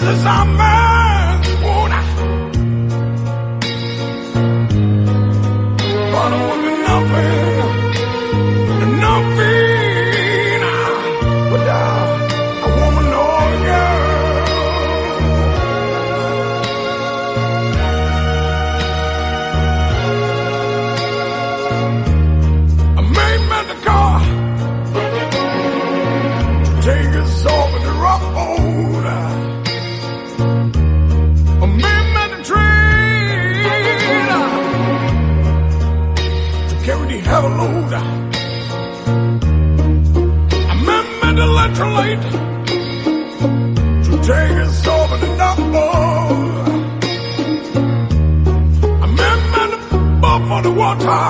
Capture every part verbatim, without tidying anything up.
is our man's water. But it would be nothing, nothing without a woman or a girl. I may met the car to take us over the road. I may met the train to carry the heavy load. I may met the electrolyte to take us over the double. I may met the buff for the water.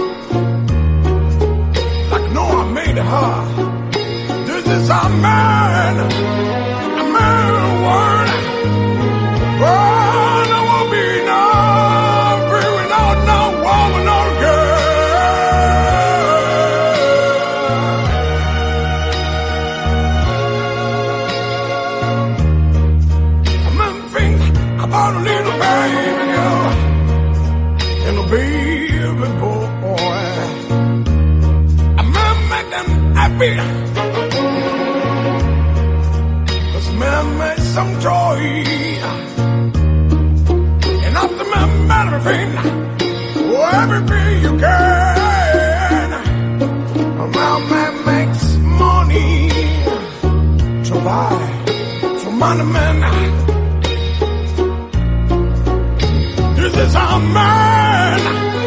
Like no, I made it hard. This is our man, a man word. Oh, there won't be no free without no woman or girl. I remember things about a little baby girl and a baby boy. I remember them happy. Man made some joy, and after man made everything, oh, everything you can. Now man makes money to buy for money, man. This is our man.